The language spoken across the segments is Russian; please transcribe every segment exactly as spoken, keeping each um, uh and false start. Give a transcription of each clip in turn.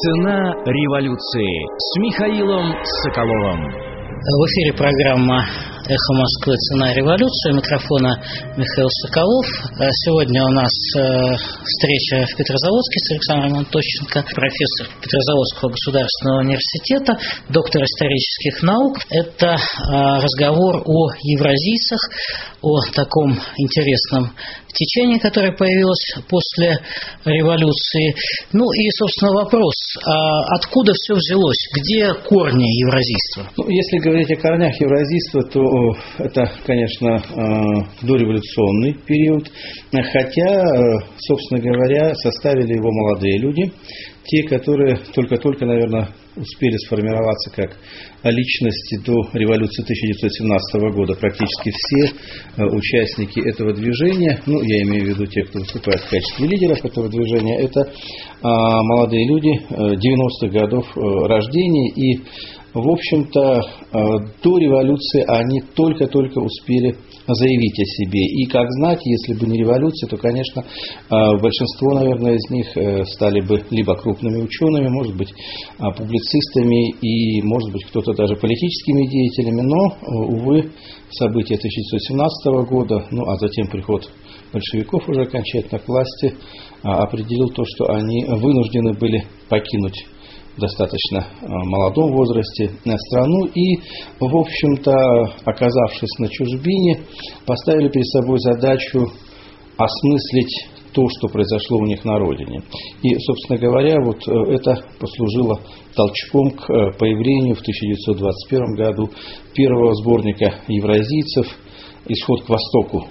Цена революции с Михаилом Соколовым. В эфире программа «Эхо Москвы. Цена революции». У микрофона Михаил Соколов. Сегодня у нас встреча в Петрозаводске с Александром Антощенко, профессор Петрозаводского государственного университета, доктор исторических наук. Это разговор о евразийцах, о таком интересном течении, которое появилось после революции. Ну и, собственно, вопрос, а откуда все взялось? Где корни евразийства? Ну, если говорить о корнях евразийства, то это, конечно, дореволюционный период, хотя, собственно говоря, составили его молодые люди, те, которые только-только, наверное, успели сформироваться как личности до революции тысяча девятьсот семнадцатого года. Практически все участники этого движения, ну, я имею в виду тех, кто выступает в качестве лидеров этого движения, это молодые люди девяностых годов рождения, и в общем-то, до революции они только-только успели заявить о себе. И, как знать, если бы не революция, то, конечно, большинство, наверное, из них стали бы либо крупными учеными, может быть, публицистами и, может быть, кто-то даже политическими деятелями. Но, увы, события тысяча девятьсот семнадцатого года, ну, а затем приход большевиков уже окончательно к власти, определил то, что они вынуждены были покинуть в достаточно молодом возрасте страну и, в общем-то, оказавшись на чужбине, поставили перед собой задачу осмыслить то, что произошло у них на родине. И, собственно говоря, вот это послужило толчком к появлению в тысяча девятьсот двадцать первом году первого сборника евразийцев «Исход к востоку».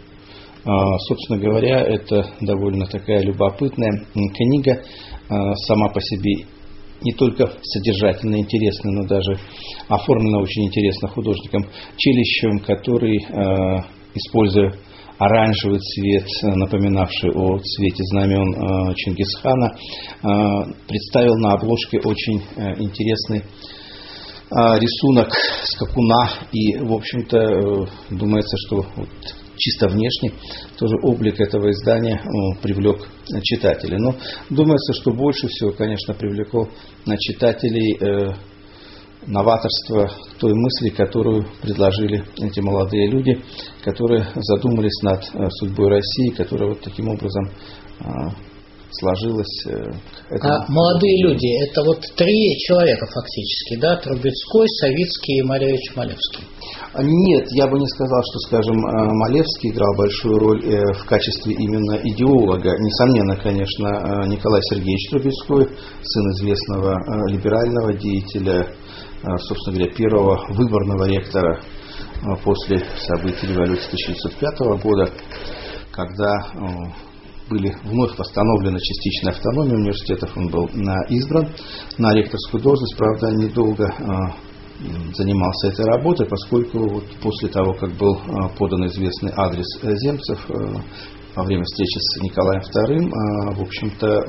Собственно говоря, это довольно такая любопытная книга, сама по себе не только содержательно интересно, но даже оформлено очень интересно художником Челищевым, который, используя оранжевый цвет, напоминавший о цвете знамен Чингисхана, представил на обложке очень интересный рисунок скакуна. И, в общем-то, думается, что вот чисто внешне тоже облик этого издания ну, привлек читателей. Но думается, что больше всего, конечно, привлекло читателей э, новаторство той мысли, которую предложили эти молодые люди, которые задумались над э, судьбой России, которая вот таким образом э, сложилась. Э, а молодые люди, это вот три человека фактически, да? Трубецкой, Савицкий и Малевич Малевский. Нет, я бы не сказал, что, скажем, Малевский играл большую роль в качестве именно идеолога. Несомненно, конечно, Николай Сергеевич Трубецкой, сын известного либерального деятеля, собственно говоря, первого выборного ректора после событий революции тысяча девятьсот пятого года, когда были вновь восстановлены частичная автономия университетов, он был избран на ректорскую должность, правда, недолго занимался этой работой, поскольку вот после того, как был подан известный адрес Земцев во время встречи с Николаем вторым, в общем-то,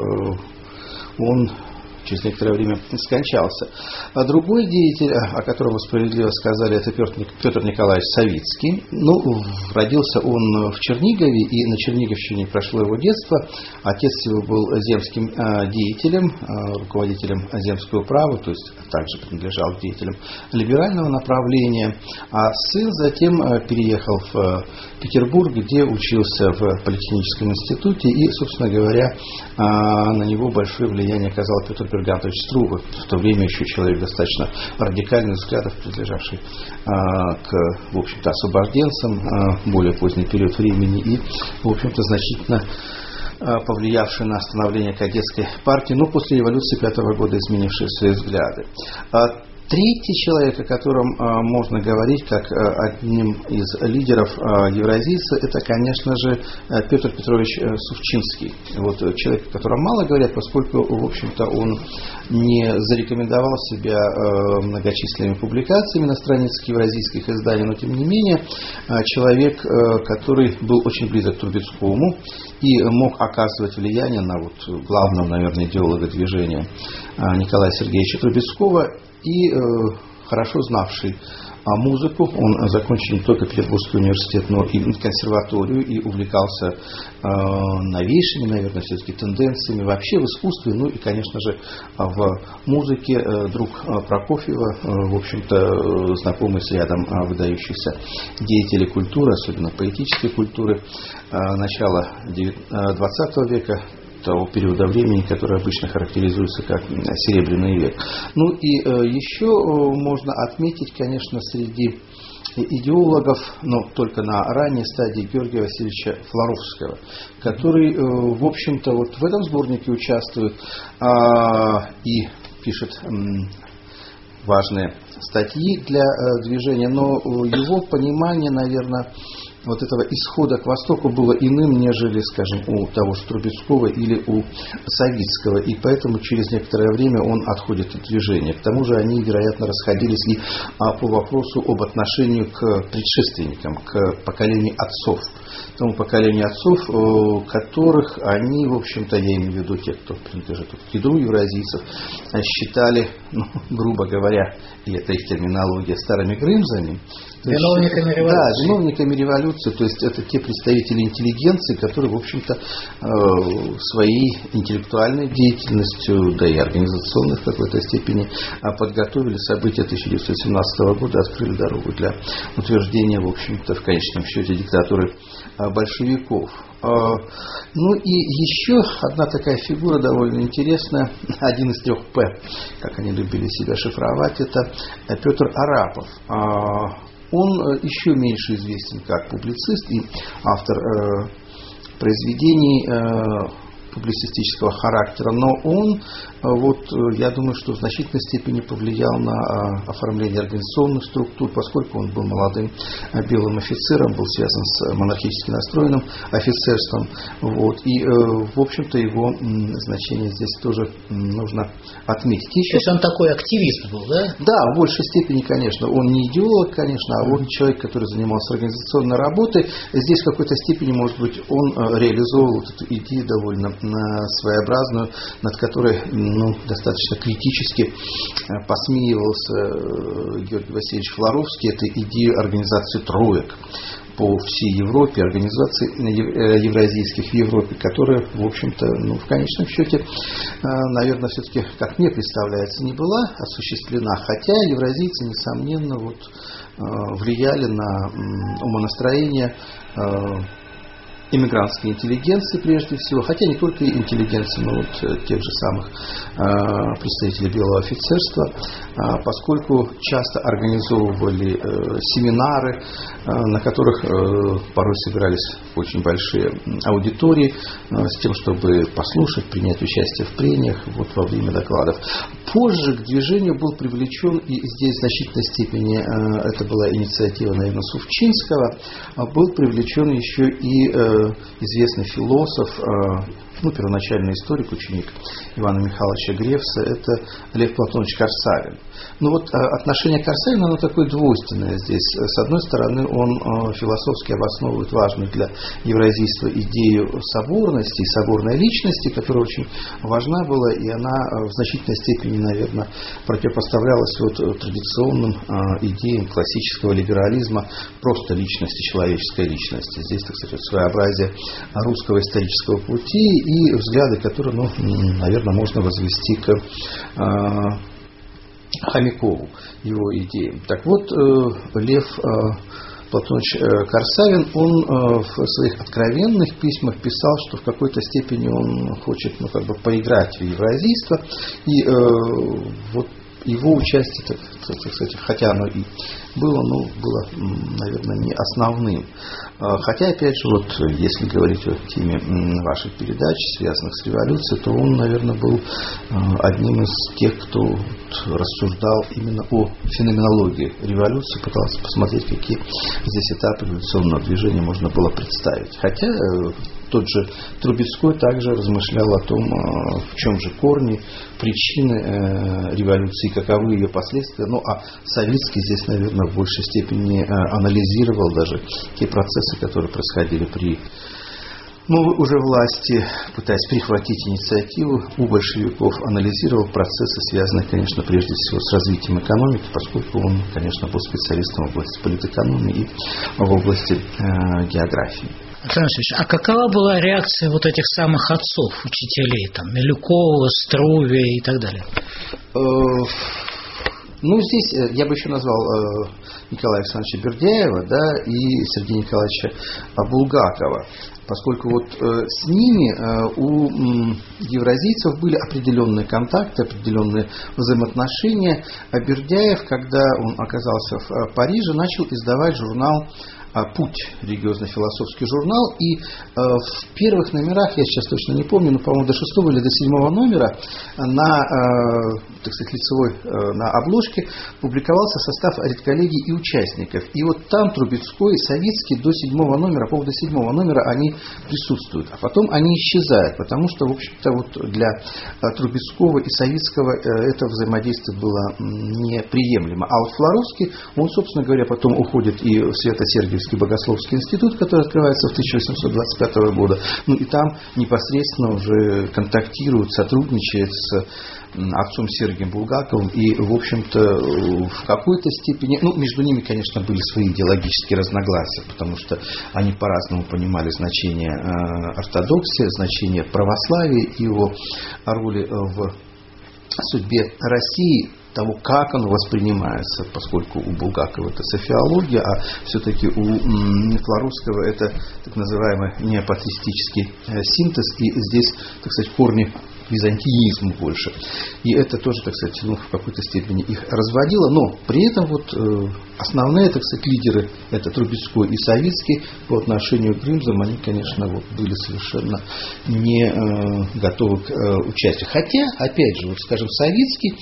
он через некоторое время скончался. А другой деятель, о котором вы справедливо сказали, это Петр Николаевич Савицкий. Ну, родился он в Чернигове, и на Черниговщине прошло его детство. Отец его был земским деятелем, руководителем земской управы, то есть также принадлежал к деятелям либерального направления. А сын затем переехал в Петербург, где учился в Политехническом институте, и, собственно говоря, на него большое влияние оказал Петр Бергантович Струве, в то время еще человек достаточно радикальных взглядов, принадлежавший а, к, в общем-то, освобожденцам, а, более поздний период времени и, в общем-то, значительно а, повлиявший на становление кадетской партии, но после революции пятого года изменивший свои взгляды. А, Третий человек, о котором а, можно говорить как а, одним из лидеров а, евразийца, это, конечно же, Петр Петрович а, Сувчинский. Вот, человек, о котором мало говорят, поскольку, в общем-то, он не зарекомендовал себя а, многочисленными публикациями на страницах евразийских изданий, но, тем не менее, а, человек, а, который был очень близок к Трубецкому и мог оказывать влияние на вот, главного, наверное, идеолога движения а, Николая Сергеевича Трубецкого. И, хорошо знавший музыку. Он закончил не только Петербургский университет, но и консерваторию, и увлекался э, новейшими, наверное, все-таки тенденциями вообще в искусстве, ну и, конечно же, в музыке. Э, друг Прокофьева, э, в общем-то, знакомый с рядом э, выдающихся деятелей культуры, особенно поэтической культуры, э, начала двадцатого века, того периода времени, который обычно характеризуется как Серебряный век. Ну и э, еще э, можно отметить, конечно, среди идеологов, но только на ранней стадии, Георгия Васильевича Флоровского, который, э, в общем-то, вот в этом сборнике участвует э, и пишет э, важные статьи для э, движения, но его понимание, наверное, вот этого исхода к востоку было иным, нежели, скажем, у того же Трубецкого или у Савицкого, и поэтому через некоторое время он отходит от движения. К тому же они, вероятно, расходились и а, по вопросу об отношении к предшественникам, к поколению отцов. Тому поколению отцов, которых они, в общем-то, я имею в виду тех, кто принадлежит к ядру евразийцев, считали, ну, грубо говоря, и это их терминология, старыми грымзами. Виновниками революции. Да, виновниками революции. То есть это те представители интеллигенции, которые, в общем-то, своей интеллектуальной деятельностью, да и организационной в какой-то степени, подготовили события тысяча девятьсот семнадцатого года, открыли дорогу для утверждения, в общем-то, в конечном счете, диктатуры большевиков. Ну и еще одна такая фигура довольно интересная, один из трех П, как они любили себя шифровать, это Петр Арапов. Он еще меньше известен как публицист и автор э, произведений э, публицистического характера, но он, вот, я думаю, что в значительной степени повлиял на оформление организационных структур, поскольку он был молодым белым офицером, был связан с монархически настроенным офицерством. Вот, и, в общем-то, его значение здесь тоже нужно отметить. Еще... То есть он такой активист был, да? Да, в большей степени, конечно. Он не идеолог, конечно, а он человек, который занимался организационной работой. Здесь в какой-то степени, может быть, он реализовывал эту идею довольно своеобразную, над которой, ну, достаточно критически посмеивался Георгий Васильевич Флоровский. Это идея организации троек по всей Европе, организации евразийских в Европе, которая, в общем-то, ну, в конечном счете, наверное, все-таки, как мне представляется, не была осуществлена, хотя евразийцы, несомненно, вот, влияли на умонастроение иммигрантской интеллигенции прежде всего, хотя не только интеллигенции, но вот тех же самых э, представителей белого офицерства, э, поскольку часто организовывали э, семинары, э, на которых э, порой собирались очень большие аудитории, э, с тем, чтобы послушать, принять участие в прениях вот, во время докладов. Позже к движению был привлечен, и здесь в значительной степени э, это была инициатива, наверное, Сувчинского, э, был привлечен еще и э, известный философ, ну, первоначальный историк, ученик Ивана Михайловича Гревса, это Лев Платонович Корсавин. Но вот отношение Корсавина, оно такое двойственное здесь. С одной стороны, он философски обосновывает важную для евразийства идею соборности и соборной личности, которая очень важна была, и она в значительной степени, наверное, противопоставлялась вот традиционным идеям классического либерализма просто личности, человеческой личности. Здесь, так сказать, своеобразие русского исторического пути и взгляды, которые, ну, наверное, можно возвести к э, Хомякову, его идеям. Так вот, э, Лев э, Платонович э, Корсавин, он э, в своих откровенных письмах писал, что в какой-то степени он хочет, ну, как бы поиграть в евразийство, и э, вот его участие, так, так сказать, хотя оно и было, но было, наверное, не основным. Хотя, опять же, вот если говорить о теме ваших передач, связанных с революцией, то он, наверное, был одним из тех, кто рассуждал именно о феноменологии революции, пытался посмотреть, какие здесь этапы революционного движения можно было представить. Хотя тот же Трубецкой также размышлял о том, в чем же корни, причины революции, каковы ее последствия. Ну, а Савицкий здесь, наверное, в большей степени анализировал даже те процессы, которые происходили при Но уже власти, пытаясь перехватить инициативу, у большевиков анализировал процессы, связанные, конечно, прежде всего с развитием экономики, поскольку он, конечно, был специалистом в области политэкономии и в области э, географии. Александр Васильевич, а какова была реакция вот этих самых отцов, учителей, там, Милюкова, Струве и так далее? Ну, здесь я бы еще назвал Николая Александровича Бердяева, да, и Сергея Николаевича Булгакова, поскольку вот с ними у евразийцев были определенные контакты, определенные взаимоотношения. А Бердяев, когда он оказался в Париже, начал издавать журнал «Путь», религиозно-философский журнал, и э, в первых номерах, я сейчас точно не помню, но, по-моему, до шестого или до седьмого номера на, э, так сказать, лицевой, э, на обложке публиковался состав редколлегий и участников. И вот там Трубецкой и Савицкий до седьмого номера, по-моему, до седьмого номера они присутствуют, а потом они исчезают, потому что, в общем-то, вот для э, Трубецкого и Савицкого э, это взаимодействие было неприемлемо. А вот Флоровский, он, собственно говоря, потом уходит и в Свято-Сергиевский Богословский институт, который открывается в тысяча восемьсот двадцать пятого года, ну и там непосредственно уже контактирует, сотрудничает с отцом Сергием Булгаковым, и, в общем-то, в какой-то степени, ну, между ними, конечно, были свои идеологические разногласия, потому что они по-разному понимали значение э, ортодоксии, значение православия и его роли в судьбе России, того, как оно воспринимается, поскольку у Булгакова это софиология, а все-таки у Флоровского это так называемый неопатристический синтез, и здесь, так сказать, корни византиизма больше. И это тоже, так сказать, ну, в какой-то степени их разводило, но при этом вот э, основные, так сказать, лидеры, это Трубецкой и Савицкий, по отношению к Грымзам, они, конечно, вот, были совершенно не э, готовы к э, участию. Хотя, опять же, вот, скажем, Савицкий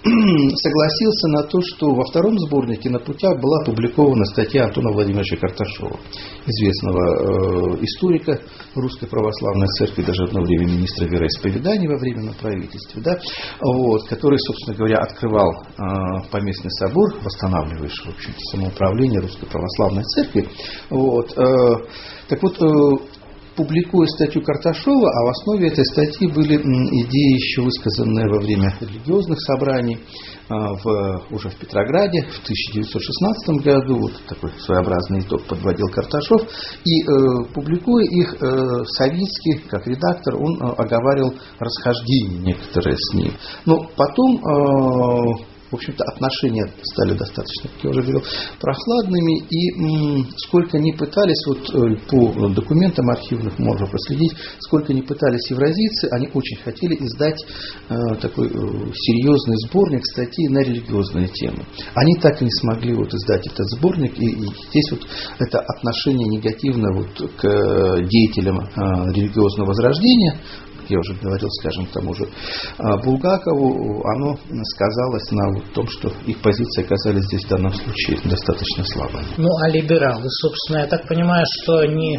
согласился на то, что во втором сборнике «На путях» была опубликована статья Антона Владимировича Карташова, известного э, историка Русской Православной Церкви, даже одно время министра вероисповедания во временном правительстве, да, вот, который, собственно говоря, открывал э, поместный собор, восстанавливающий, в общем-то, самоуправление Русской Православной Церкви. Вот, э, так вот, э, публикуя статью Карташова, а в основе этой статьи были идеи, еще высказанные во время религиозных собраний в, уже в Петрограде в тысяча девятьсот шестнадцатом году, вот такой своеобразный итог подводил Карташов, и э, публикуя их, э, Савицкий, как редактор, он э, оговаривал расхождения некоторые с ним. Но потом э, в общем-то, отношения стали достаточно, как я уже говорил, прохладными, и м, сколько ни пытались, вот по документам архивных можно проследить, сколько ни пытались евразийцы, они очень хотели издать э, такой э, серьезный сборник статей на религиозные темы. Они так и не смогли вот издать этот сборник, и, и здесь вот это отношение негативно вот к деятелям э, религиозного возрождения, я уже говорил, скажем, к тому же Булгакову, оно сказалось на вот том, что их позиции оказались здесь в данном случае достаточно слабыми. Ну, а либералы, собственно, я так понимаю, что ни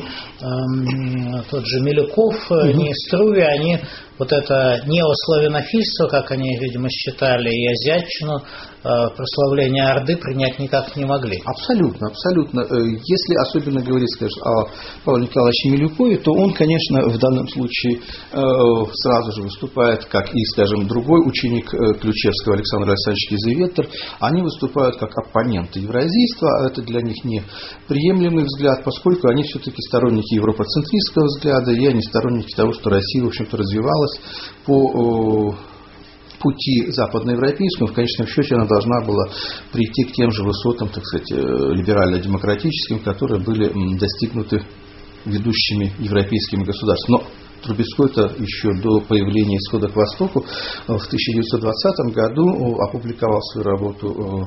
э, тот же Милюков, угу. ни Струве, они вот это неославянофильство, как они, видимо, считали, и азиатчину, прославление Орды принять никак не могли. Абсолютно, абсолютно. Если особенно говорить, скажем, о Павле Николаевиче Милюкове, то он, конечно, в данном случае сразу же выступает, как и, скажем, другой ученик Ключевского Александр Александрович Кизеветтер, они выступают как оппоненты евразийства, а это для них неприемлемый взгляд, поскольку они все-таки сторонники европоцентристского взгляда, и они сторонники того, что Россия, в общем-то, развивалась по пути западноевропейскому, в конечном счете она должна была прийти к тем же высотам, так сказать, либерально-демократическим, которые были достигнуты ведущими европейскими государствами. Но Трубецкой-то еще до появления «Исхода к Востоку» в тысяча девятьсот двадцатом году опубликовал свою работу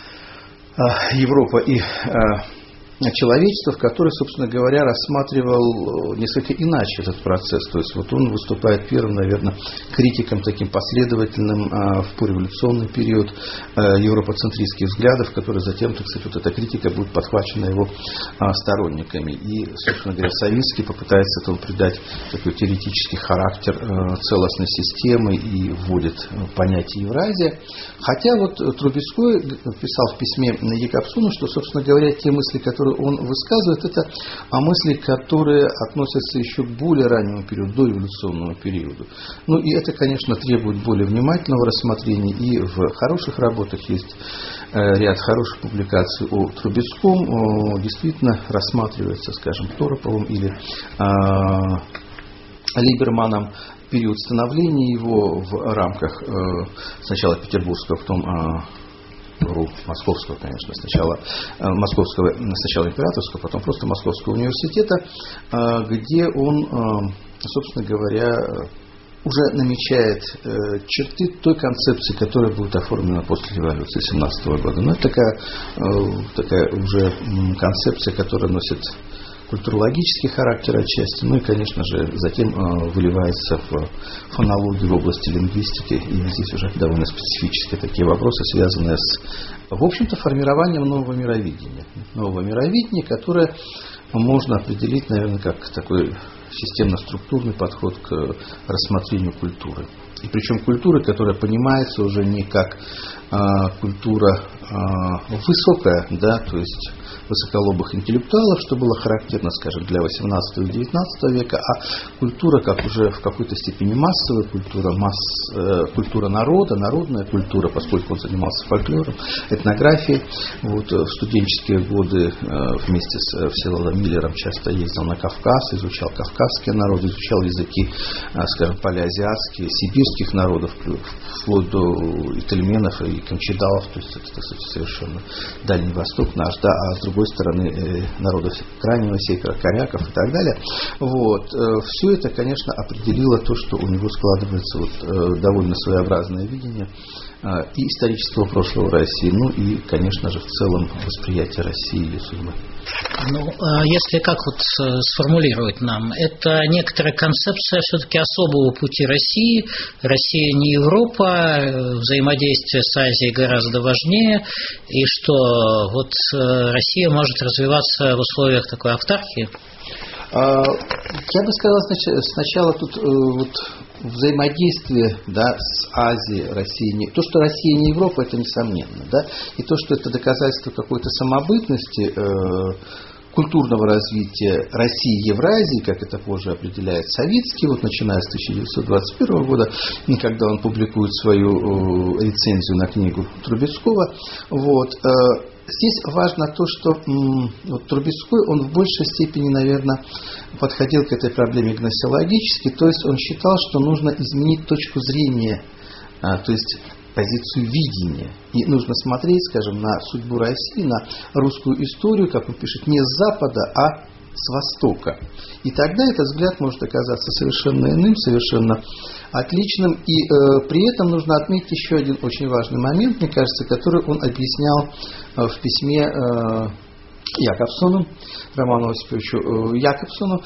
«Европа и человечество», в которой, собственно говоря, рассматривал несколько иначе этот процесс. То есть вот он выступает первым, наверное, критиком таким последовательным а, в пореволюционный период а, европоцентристских взглядов, которые затем, так сказать, вот эта критика будет подхвачена его а, сторонниками. И, собственно говоря, Савицкий попытается этому придать такой теоретический характер а, целостной системы и вводит понятие Евразия. Хотя вот Трубецкой писал в письме Якобсону, что, собственно говоря, те мысли, которые которые он высказывает, это мысли, которые относятся еще к более раннему периоду, до революционному периоду. Ну и это, конечно, требует более внимательного рассмотрения, и в хороших работах есть ряд хороших публикаций о Трубецком, действительно рассматривается, скажем, Тороповым или а, Либерманом период становления его в рамках э, сначала петербургского, потом э, московского, конечно, сначала э, московского, сначала императорского, потом просто Московского университета, э, где он, э, собственно говоря, уже намечает э, черты той концепции, которая будет оформлена после революции семнадцатого года. Но это такая, э, такая уже концепция, которая носит культурологический характер отчасти, ну и, конечно же, затем э, выливается в фонологию в области лингвистики, и здесь уже довольно специфические такие вопросы, связанные с, в общем-то, формированием нового мировидения. Нового мировидения, которое можно определить, наверное, как такой системно-структурный подход к рассмотрению культуры. И причем культуры, которая понимается уже не как э, культура э, высокая, да, то есть высоколобых интеллектуалов, что было характерно, скажем, для восемнадцатого и девятнадцатого века, а культура как уже в какой-то степени массовая культура, масс, э, культура народа, народная культура, поскольку он занимался фольклором, этнографией. Вот, в студенческие годы э, вместе с Всеволодом Миллером часто ездил на Кавказ, изучал кавказские народы, изучал языки, э, скажем, палеазиатские, сибирских народов, вплоть до итальменов и камчедалов, то есть это, кстати, совершенно Дальний Восток наш, да, а с другой стороны народов Крайнего Севера, коряков и так далее. Вот. Все это, конечно, определило то, что у него складывается вот довольно своеобразное видение и исторического прошлого России, ну и, конечно же, в целом восприятие России и ее судьбы. Ну, если как вот сформулировать нам, это некоторая концепция все-таки особого пути России. Россия не Европа, взаимодействие с Азией гораздо важнее, и что вот Россия может развиваться в условиях такой автархии? Я бы сказал сначала тут вот взаимодействие, да, с Азией, Россией. То, что Россия не Европа, это несомненно, да, и то, что это доказательство какой-то самобытности, э, культурного развития России и Евразии, как это позже определяет Савицкий, вот начиная с тысяча девятьсот двадцать первого года, когда он публикует свою э, рецензию на книгу Трубецкого, вот. Э, Здесь важно то, что м, вот, Трубецкой, он в большей степени, наверное, подходил к этой проблеме гносеологически, то есть он считал, что нужно изменить точку зрения, а, то есть позицию видения. И нужно смотреть, скажем, на судьбу России, на русскую историю, как он пишет, не с Запада, а с Востока. И тогда этот взгляд может оказаться совершенно иным, совершенно отличным. И э, при этом нужно отметить еще один очень важный момент, мне кажется, который он объяснял э, в письме э, Якобсону, Роману Осиповичу э, Якобсону,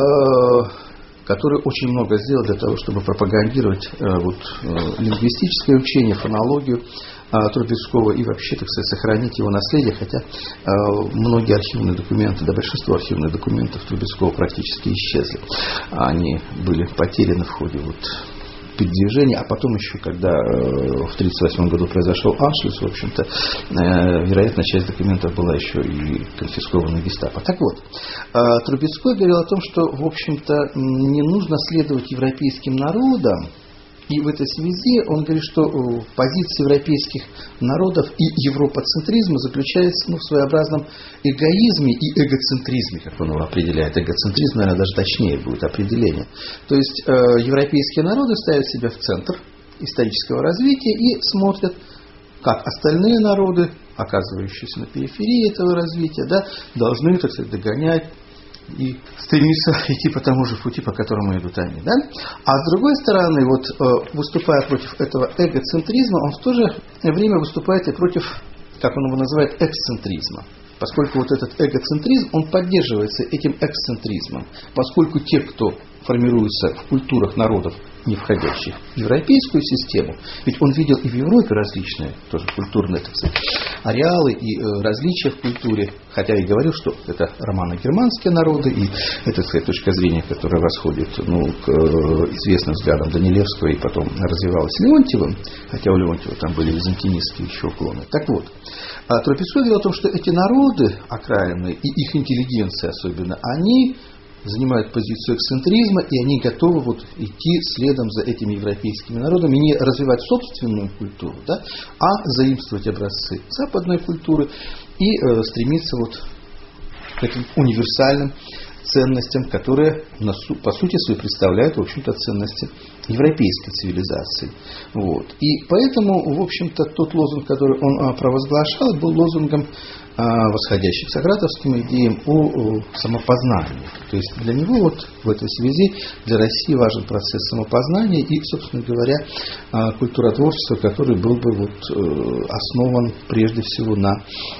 э, который очень много сделал для того, чтобы пропагандировать э, вот, э, лингвистическое учение, фонологию Трубецкого и вообще, так сказать, сохранить его наследие, хотя э, многие архивные документы, да большинство архивных документов Трубецкого практически исчезли. Они были потеряны в ходе вот передвижения, а потом еще, когда э, в тысяча девятьсот тридцать восьмом году произошел Аншлюс, в общем-то, э, вероятно, часть документов была еще и конфискована гестапо. Так вот, э, Трубецкой говорил о том, что, в общем-то, не нужно следовать европейским народам. И в этой связи он говорит, что позиция европейских народов и европоцентризма заключается, ну, в своеобразном эгоизме и эгоцентризме, как он его определяет. Эгоцентризм, наверное, даже точнее будет определение. То есть э, европейские народы ставят себя в центр исторического развития и смотрят, как остальные народы, оказывающиеся на периферии этого развития, да, должны, так сказать, догонять и стремиться идти по тому же пути, по которому идут они. Да? А с другой стороны, вот, выступая против этого эгоцентризма, он в то же время выступает и против, как он его называет, эксцентризма. Поскольку вот этот эгоцентризм, он поддерживается этим эксцентризмом. Поскольку те, кто формируется в культурах народов не входящих в европейскую систему, ведь он видел и в Европе различные, тоже культурные, так сказать, ареалы и э, различия в культуре, хотя и говорил, что это романо-германские народы, и это, так сказать, точка зрения, которая восходит ну, к э, известным взглядам Данилевского и потом развивалась Леонтьевым, хотя у Леонтьева там были византинистские еще уклоны. Так вот, а Трубецкой говорил о том, что эти народы окраинные, и их интеллигенция особенно, они занимают позицию эксцентризма, и они готовы вот идти следом за этими европейскими народами, не развивать собственную культуру, да, а заимствовать образцы западной культуры и э, стремиться вот к этим универсальным ценностям, которые по сути своей представляют, в общем-то, ценности европейской цивилизации. Вот. И поэтому, в общем-то, тот лозунг, который он провозглашал, был лозунгом восходящих сократовским идеям о самопознании. То есть для него вот в этой связи для России важен процесс самопознания и, собственно говоря, культуротворчество, который был бы вот основан прежде всего на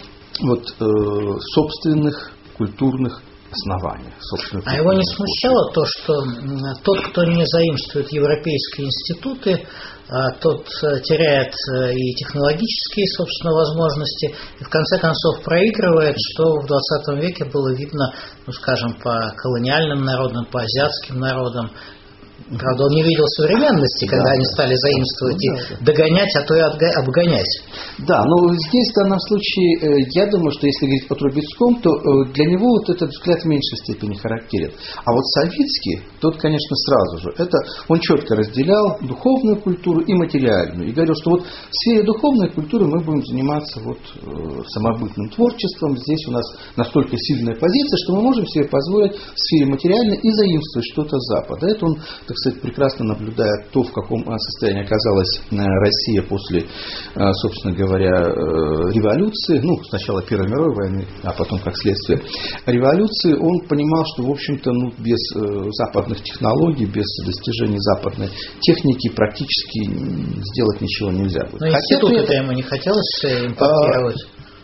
вот собственных культурных основаниях. А его не смущало то, что тот, кто не заимствует европейские институты, тот теряет и технологические, собственно, возможности, и в конце концов проигрывает, что в двадцатом веке было видно, ну, скажем, по колониальным народам, по азиатским народам. Правда, он не видел современности, когда да, они стали заимствовать да, и да. догонять, а то и обгонять. Да, но здесь в данном случае, я думаю, что если говорить о Трубецком, то для него вот этот взгляд в меньшей степени характерен. А вот Савицкий, тот, конечно, сразу же, это он четко разделял духовную культуру и материальную. И говорил, что вот в сфере духовной культуры мы будем заниматься вот самобытным творчеством. Здесь у нас настолько сильная позиция, что мы можем себе позволить в сфере материальной и заимствовать что-то с Запада. Это он, так сказать, прекрасно наблюдая то, в каком состоянии оказалась Россия после, собственно говоря, революции, ну, сначала Первой мировой войны, а потом, как следствие, революции, он понимал, что, в общем-то, ну, без западных технологий, без достижений западной техники практически сделать ничего нельзя будет. Но институт-то ему не хотелось импортировать.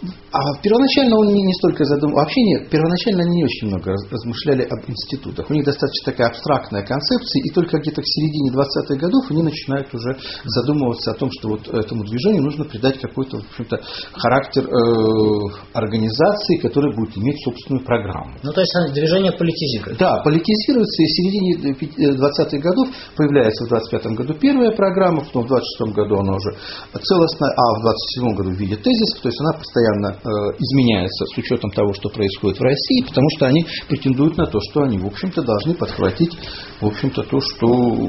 А первоначально он не, не столько задумал, вообще нет, первоначально они не очень много размышляли об институтах. У них достаточно такая абстрактная концепция, и только где-то к середине двадцатых годов они начинают уже задумываться о том, что вот этому движению нужно придать какой-то, в общем-то, характер э, организации, которая будет иметь собственную программу. Ну, то есть движение политизируется. Да, политизируется, и в середине двадцатых годов появляется в двадцать пятом году первая программа, потом в двадцать шестом году она уже целостная, а в двадцать седьмом году в виде тезисов, то есть она постоянно изменяется с учетом того, что происходит в России, потому что они претендуют на то, что они, в общем-то, должны подхватить, в общем-то, то, что,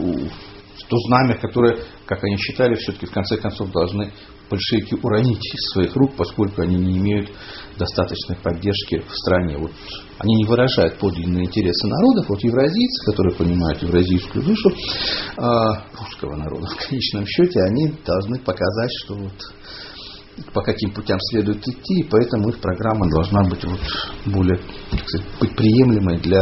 то знамя, которое, как они считали, все-таки в конце концов должны большевики уронить из своих рук, поскольку они не имеют достаточной поддержки в стране. Вот они не выражают подлинные интересы народов. Вот евразийцы, которые понимают евразийскую душу э, русского народа, в конечном счете, они должны показать, что вот по каким путям следует идти, и поэтому их программа должна быть вот более, так сказать, быть приемлемой для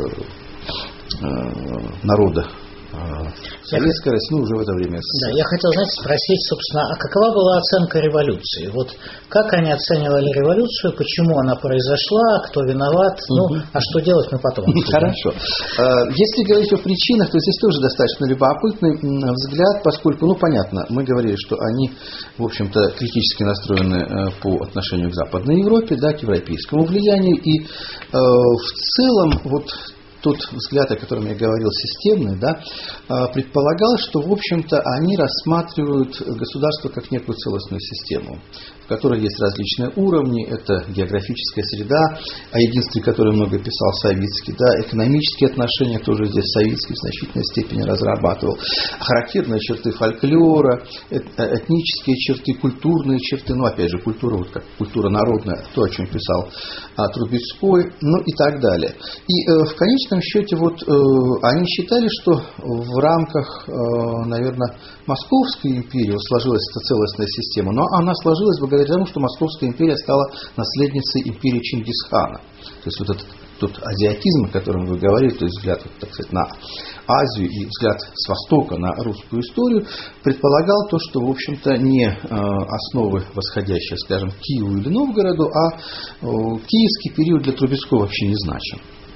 э, народа. Советская Россия, ну, уже в это время. Да, я хотел, знаете, спросить, собственно, а какова была оценка революции? Вот как они оценивали революцию, почему она произошла, кто виноват, угу. ну, а что делать мы потом? Хорошо. Если говорить о причинах, то здесь тоже достаточно любопытный взгляд, поскольку, ну, понятно, мы говорили, что они, в общем-то, критически настроены по отношению к Западной Европе, да, к европейскому влиянию, и э, в целом, вот, тот взгляд, о котором я говорил, системный, да, предполагал, что, в общем-то, они рассматривают государство как некую целостную систему, в которой есть различные уровни, это географическая среда, о единстве которой много писал Савицкий, да, экономические отношения тоже здесь Савицкий в значительной степени разрабатывал, характерные черты фольклора, этнические черты, культурные черты, ну, опять же, культура, вот как культура народная, то, о чем писал Трубецкой, ну, и так далее. И э, в конечном В счете, вот, э, они считали, что в рамках, э, наверное, Московской империи сложилась эта целостная система, но она сложилась благодаря тому, что Московская империя стала наследницей империи Чингисхана. То есть вот этот тот азиатизм, о котором вы говорили, то есть взгляд, так сказать, на Азию и взгляд с Востока на русскую историю, предполагал то, что, в общем-то, не э, основы, восходящие, скажем, к Киеву или Новгороду, а э, киевский период для Трубецкого вообще не значим.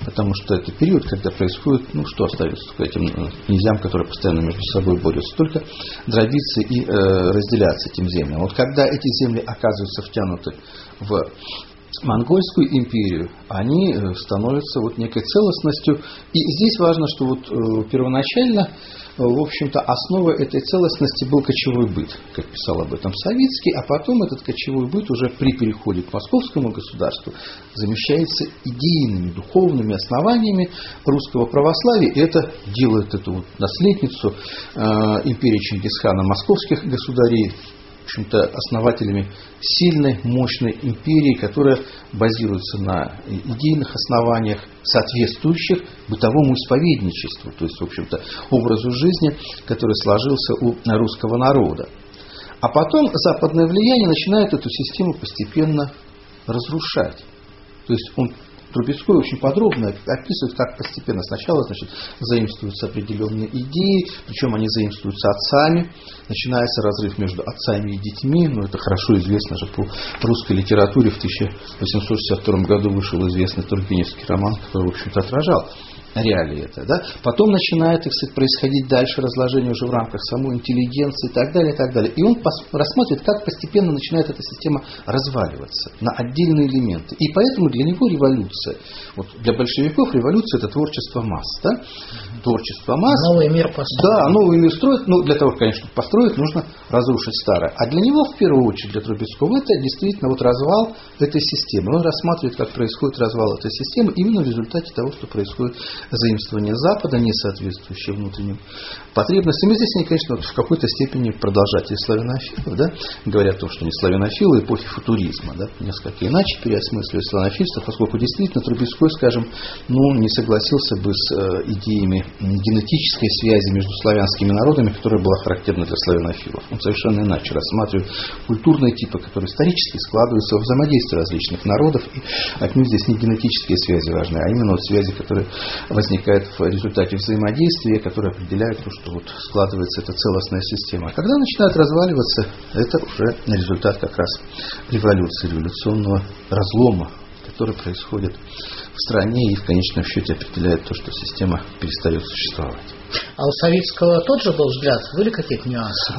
потому что это период, когда происходит, ну что остается этим князьям, которые постоянно между собой борются, только дробиться и э, разделяться этим землям. Вот когда эти земли оказываются втянуты в Монгольскую империю, они становятся вот некой целостностью. И здесь важно, что вот э, первоначально, э, в общем-то, основой этой целостности был кочевой быт, как писал об этом Савицкий, а потом этот кочевой быт уже при переходе к московскому государству замещается идейными, духовными основаниями русского православия, и это делает эту вот наследницу э, империи Чингисхана, московских государей, в общем-то, основателями сильной, мощной империи, которая базируется на идейных основаниях, соответствующих бытовому исповедничеству, то есть, в общем-то, образу жизни, который сложился у русского народа. А потом западное влияние начинает эту систему постепенно разрушать. То есть он Трубецкой очень подробно описывает, как постепенно сначала, значит, заимствуются определенные идеи, причем они заимствуются отцами, начинается разрыв между отцами и детьми, ну это хорошо известно же по русской литературе, в тысяча восемьсот шестьдесят втором году вышел известный Тургеневский роман, который, в общем-то, отражал реалии это, да? Потом начинает, так сказать, происходить дальше разложение уже в рамках самой интеллигенции и так далее, и так далее. И он рассматривает, как постепенно начинает эта система разваливаться на отдельные элементы. И поэтому для него революция, вот для большевиков революция — это творчество масс, да? Творчество масс. Новый мир построить. Да, новый мир строить, ну, для того, конечно, чтобы построить, нужно разрушить старое. А для него, в первую очередь, для Трубецкого, это действительно вот развал этой системы. Он рассматривает, как происходит развал этой системы именно в результате того, что происходит заимствование Запада, не соответствующее внутренним потребностям. И здесь они, конечно, вот в какой-то степени продолжатели славянофилов, да, говорят о том, что они славянофилы эпохи футуризма, да, несколько иначе переосмысливают славянофильство, поскольку действительно Трубецкой, скажем, ну, не согласился бы с э, идеями генетической связи между славянскими народами, которая была характерна для славянофилов. Он совершенно иначе рассматривает культурные типы, которые исторически складываются во взаимодействии различных народов, и отнюдь здесь не генетические связи важны, а именно вот связи, которые возникают в результате взаимодействия, которые определяют то, что вот складывается эта целостная система. А когда начинает разваливаться, это уже результат как раз революции, революционного разлома, который происходит в стране и в конечном счете определяет то, что система перестает существовать. А у Савицкого тот же был взгляд? Были какие-то нюансы?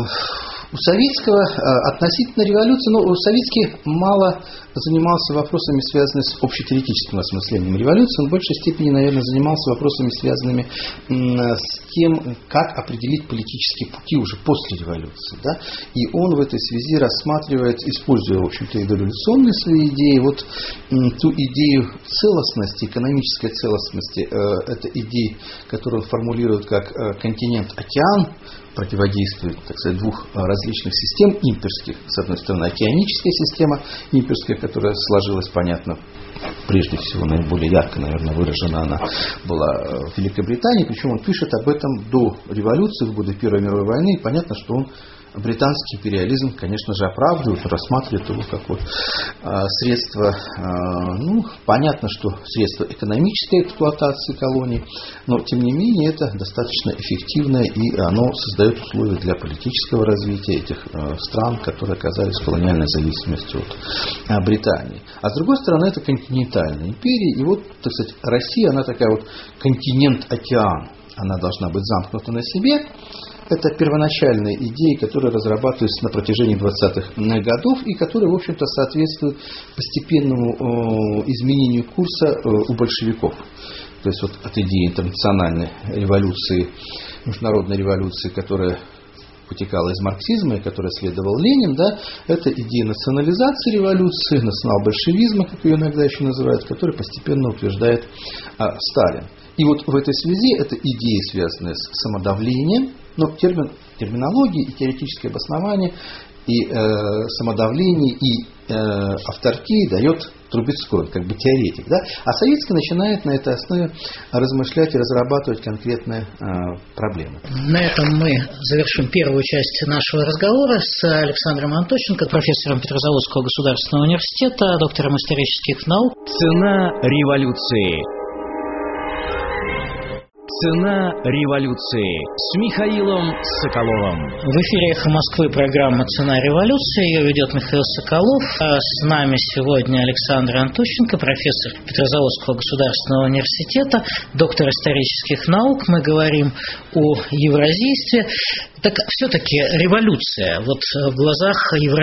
У Савицкого относительно революции, ну, Савицкий мало занимался вопросами, связанными с общетеоретическим осмыслением революции, он в большей степени, наверное, занимался вопросами, связанными с тем, как определить политические пути уже после революции. Да? И он в этой связи рассматривает, используя, в общем-то, и дореволюционные свои идеи, вот ту идею целостности, экономической целостности, это идеи, которую он формулирует как континент-океан, противодействует, так сказать, двух различных систем имперских. С одной стороны, океаническая система имперская, которая сложилась, понятно, прежде всего, наиболее ярко, наверное, выражена она была в Великобритании, причем он пишет об этом до революции, в годы Первой мировой войны, и понятно, что он британский империализм, конечно же, оправдывает, рассматривает его как вот а, средство, а, ну, понятно, что средство экономической эксплуатации колоний, но, тем не менее, это достаточно эффективное, и оно создает условия для политического развития этих а, стран, которые оказались в колониальной зависимости от а, Британии. А с другой стороны, это континентальная империя, и вот, так сказать, Россия, она такая вот континент-океан, она должна быть замкнута на себе. Это первоначальные идеи, которые разрабатываются на протяжении двадцатых годов и которые, в общем-то, соответствуют постепенному э, изменению курса э, у большевиков. То есть вот от идеи интернациональной революции, международной революции, которая вытекала из марксизма и которой следовал Ленин, да, это идея национализации революции, национал-большевизма, как ее иногда еще называют, который постепенно утверждает э, Сталин. И вот в этой связи это идеи, связанные с самодавлением, но термин, терминология и теоретическое обоснование, и э, самодавление, и э, авторкии дает Трубецкой, как бы теоретик. Да? А Савицкий начинает на этой основе размышлять и разрабатывать конкретные э, проблемы. На этом мы завершим первую часть нашего разговора с Александром Антощенко, профессором Петрозаводского государственного университета, доктором исторических наук. Цена революции. Цена революции с Михаилом Соколовым. В эфире «Эхо Москвы» программа «Цена революции». Ее ведет Михаил Соколов. А с нами сегодня Александр Антощенко, профессор Петрозаводского государственного университета, доктор исторических наук. Мы говорим о евразийстве. Так все-таки революция, вот в глазах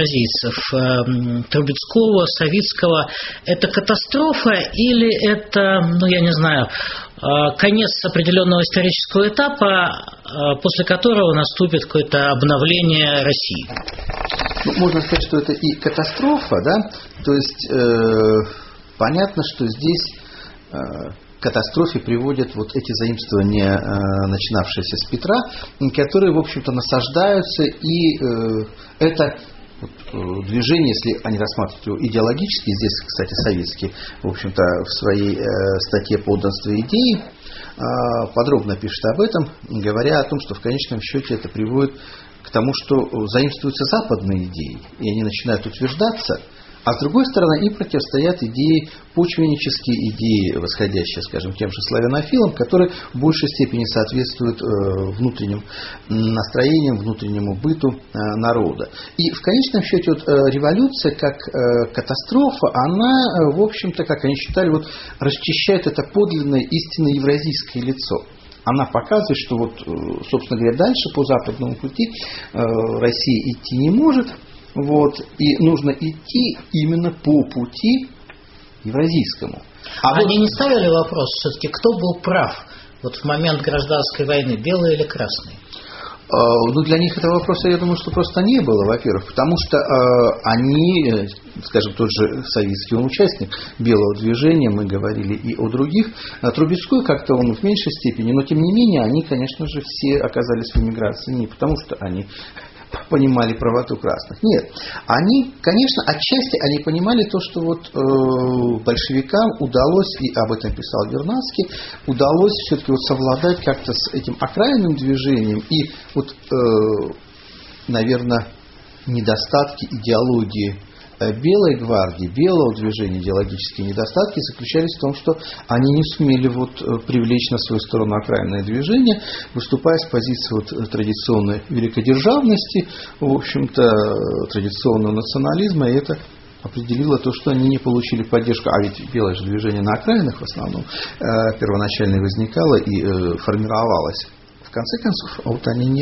евразийцев, Трубецкого, Савицкого, это катастрофа или это, ну я не знаю, конец определенного исторического этапа, после которого наступит какое-то обновление России? Ну, можно сказать, что это и катастрофа, да, то есть э, понятно, что здесь э, к катастрофе приводят вот эти заимствования, э, начинавшиеся с Петра, которые, в общем-то, насаждаются, и э, это вот, движение, если они рассматривают его идеологически, здесь, кстати, Савицкий, в общем-то, в своей э, статье «Подданство идеи» э, подробно пишет об этом, говоря о том, что в конечном счете это приводит к тому, что заимствуются западные идеи, и они начинают утверждаться, а с другой стороны им противостоят идеи почвеннические, идеи, восходящие, скажем, тем же славянофилам, которые в большей степени соответствуют э, внутренним настроениям, внутреннему быту э, народа. И в конечном счете вот, э, революция как э, катастрофа, она, э, в общем-то, как они считали, вот, расчищает это подлинное истинно евразийское лицо. Она показывает, что, вот, собственно говоря, дальше по западному пути э, Россия идти не может, вот, и нужно идти именно по пути евразийскому. А Они вот, не ставили вопрос, все-таки, кто был прав вот в момент гражданской войны, белый или красный? Ну, для них этого вопроса, я думаю, что просто не было, во-первых, потому что э, они, скажем, тот же Савицкий, он участник белого движения, мы говорили и о других, а Трубецкой как-то он в меньшей степени, но тем не менее, они, конечно же, все оказались в эмиграции не потому, что они понимали правоту красных. Нет. Они, конечно, отчасти они понимали то, что вот э, большевикам удалось, и об этом писал Вернадский, удалось все-таки вот совладать как-то с этим окраинным движением, и вот, э, наверное, недостатки идеологии Белой гвардии, белого движения, идеологические недостатки заключались в том, что они не сумели вот привлечь на свою сторону окраинное движение, выступая с позиции вот традиционной великодержавности, в общем-то, традиционного национализма, и это определило то, что они не получили поддержку, а ведь белое же движение на окраинах в основном э, первоначально возникало и э, формировалось. В конце концов, а вот они не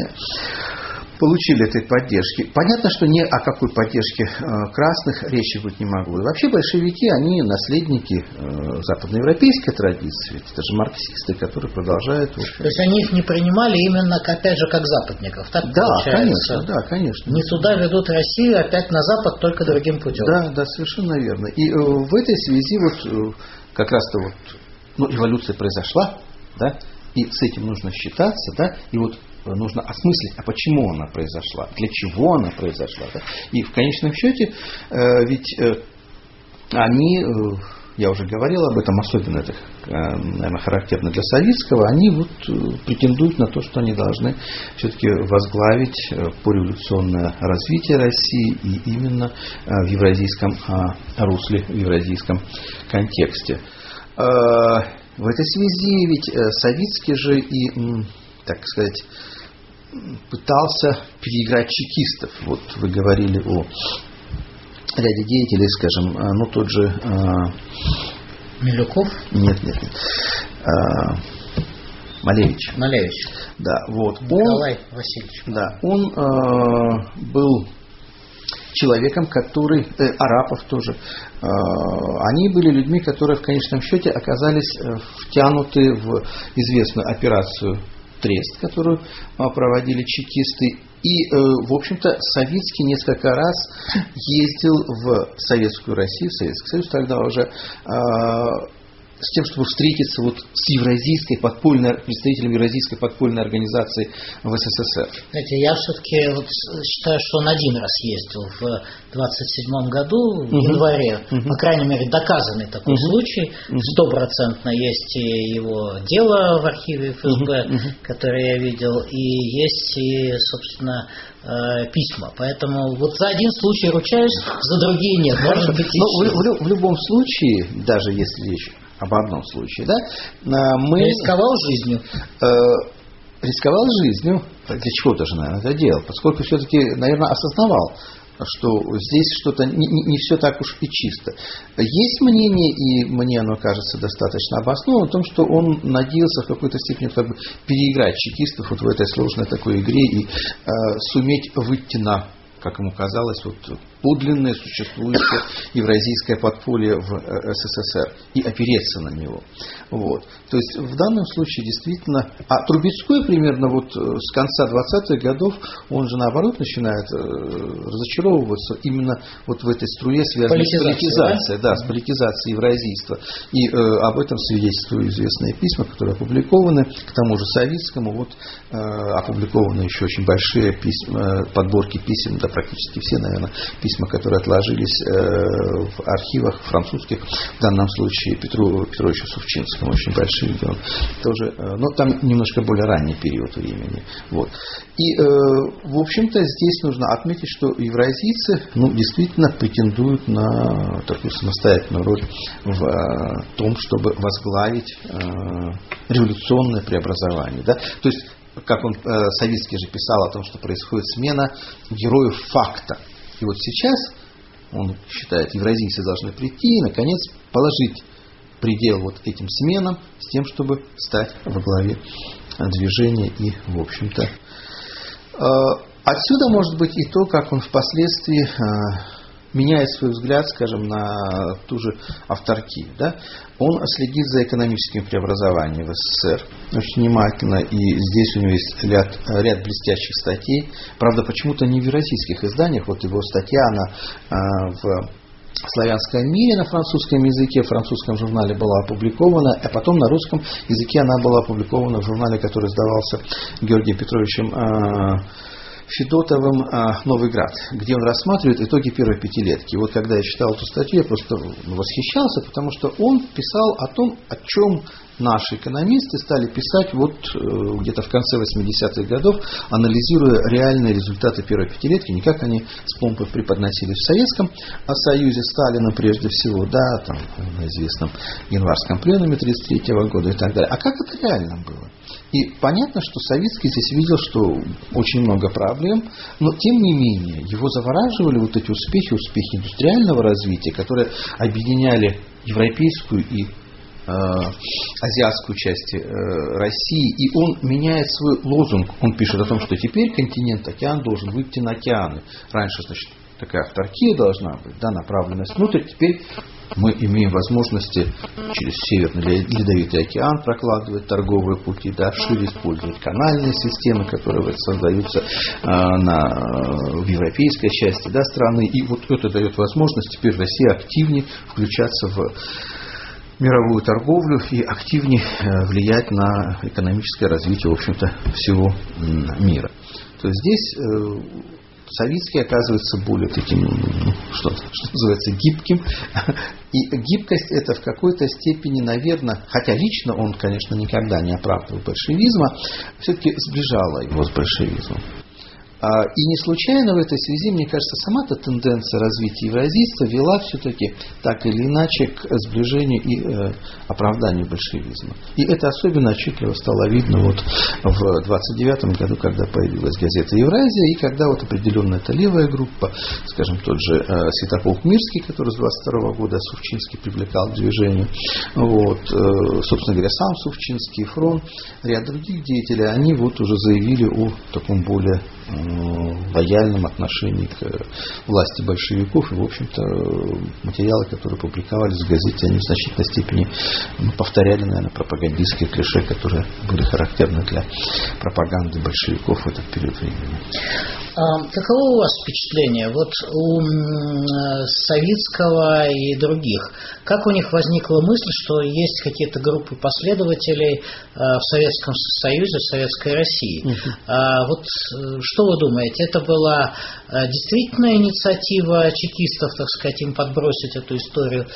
получили этой поддержки. Понятно, что ни о какой поддержке э, красных речи быть не могло. И вообще большевики, они наследники э, западноевропейской традиции. Ведь это же марксисты, которые продолжают... То есть они их не принимали именно, опять же, как западников, так да, получается? Конечно, да, конечно. Не туда ведут Россию, опять на Запад, только другим путем. Да, да, совершенно верно. И э, в этой связи вот э, как раз-то вот, ну, революция произошла, да, и с этим нужно считаться, да, и вот нужно осмыслить, а почему она произошла, для чего она произошла. Да? И в конечном счете, э, ведь э, они, э, я уже говорил об этом, особенно это, э, наверное, характерно для Савицкого, они вот э, претендуют на то, что они должны все-таки возглавить э, пореволюционное развитие России и именно э, в евразийском э, русле, в евразийском контексте. Э, в этой связи ведь э, Савицкий же и, м, так сказать, пытался переиграть чекистов. Вот вы говорили о ряде деятелей, скажем, ну тот же... Э, Милюков? Нет, нет, нет. Э, Малевич. Малевич. Да, вот. Николай он, Васильевич. Да, он э, был человеком, который... Э, Арапов тоже. Э, они были людьми, которые в конечном счете оказались э, втянуты в известную операцию Трест, которую а, проводили чекисты. И, э, в общем-то, Савицкий несколько раз ездил в Советскую Россию, в Советский Союз тогда уже, э, с тем, чтобы встретиться вот с евразийской подпольной, представителем евразийской подпольной организации в СССР. Знаете, я все-таки вот считаю, что он один раз ездил в двадцать седьмом году, в uh-huh. январе. Uh-huh. По крайней мере, доказанный такой uh-huh. случай. Стопроцентно uh-huh. есть и его дело в архиве эф эс бэ, uh-huh. которое я видел, и есть и, собственно, письма. Поэтому вот за один случай ручаюсь, за другие нет. Может быть, Но в, в, в любом случае, даже если речь об одном случае. Да? Мы... Рисковал жизнью. Рисковал жизнью. Для чего даже, наверное, это делал? Поскольку все-таки, наверное, осознавал, что здесь что-то не, не, не все так уж и чисто. Есть мнение, и мне оно кажется достаточно обоснованным, о том, что он надеялся в какой-то степени как бы переиграть чекистов вот в этой сложной такой игре и э, суметь выйти на, как ему казалось, вот, подлинное существующее евразийское подполье в СССР и опереться на него. Вот. То есть в данном случае действительно... А Трубецкой примерно вот с конца двадцатых годов, он же наоборот начинает разочаровываться именно вот в этой струе, связанной с политизацией, да? Да, с политизацией евразийства. И э, об этом свидетельствуют известные письма, которые опубликованы, к тому же Савицкому, вот э, опубликованы еще очень большие письма, подборки писем, да практически все, наверное, письма, которые отложились э, в архивах французских, в данном случае Петру Петровичу Сувчинскому, очень большие, где он тоже, э, но там немножко более ранний период времени. Вот. И, э, в общем-то, здесь нужно отметить, что евразийцы, ну, действительно претендуют на такую самостоятельную роль в э, том, чтобы возглавить э, революционное преобразование. Да? То есть, как он, э, Савицкий же писал о том, что происходит смена героев факта. И вот сейчас, он считает, евразийцы должны прийти и, наконец, положить предел вот этим сменам с тем, чтобы стать во главе движения и, в общем-то, э, отсюда может быть и то, как он впоследствии э, меняет свой взгляд, скажем, на ту же авторкию. Да? Он следит за экономическим преобразованием в СССР очень внимательно, и здесь у него есть ряд, ряд блестящих статей. Правда, почему-то не в евразийских изданиях. Вот его статья, она э, в славянском мире на французском языке, в французском журнале была опубликована, а потом на русском языке она была опубликована в журнале, который издавался Георгием Петровичем э, Федотовым «Новый Град», где он рассматривает итоги первой пятилетки. Вот когда я читал эту статью, я просто восхищался, потому что он писал о том, о чем наши экономисты стали писать вот где-то в конце восьмидесятых годов, анализируя реальные результаты первой пятилетки, не как они с помпой преподносили в Советском Союзе, Сталина прежде всего, да, там на известном январском пленуме тысяча девятьсот тридцать третьего года и так далее. А как это реально было? И понятно, что Савицкий здесь видел, что очень много проблем, но тем не менее его завораживали вот эти успехи, успехи индустриального развития, которые объединяли европейскую и э, азиатскую части э, России. И он меняет свой лозунг. Он пишет о том, что теперь континент, океан должен выйти на океаны. Раньше, значит, такая авторкия должна быть, да, направленность внутрь. Теперь мы имеем возможности через Северный Ледовитый океан прокладывать торговые пути, да, шире использовать канальные системы, которые создаются а, на, в европейской части, да, страны. И вот это дает возможность теперь России активнее включаться в мировую торговлю и активнее влиять на экономическое развитие, в общем-то, всего мира. То есть здесь Савицкий оказывается более таким, ну, что, что называется, гибким. И гибкость это в какой-то степени, наверное, хотя лично он, конечно, никогда не оправдывал большевизма, все-таки сближала его с большевизмом. И не случайно в этой связи, мне кажется, сама-то тенденция развития евразийства вела все-таки так или иначе к сближению и э, оправданию большевизма. И это особенно отчетливо стало видно вот в двадцать девятом году, когда появилась газета «Евразия», и когда вот определенная эта левая группа, скажем, тот же э, Святополк Мирский, который с двадцать второго года Сувчинский привлекал к движению, вот, э, собственно говоря, сам Сувчинский, Фрон, ряд других деятелей, они вот уже заявили о таком более лояльном отношении к власти большевиков. И, в общем-то, материалы, которые публиковались в газете, они в значительной степени ну, повторяли, наверное, пропагандистские клише, которые были характерны для пропаганды большевиков в этот период времени. А каково у вас впечатление вот у Савицкого и других? Как у них возникла мысль, что есть какие-то группы последователей в Советском Союзе, в Советской России? Uh-huh. А вот что вы думаете? Это была действительно инициатива чекистов, так сказать, им подбросить эту историю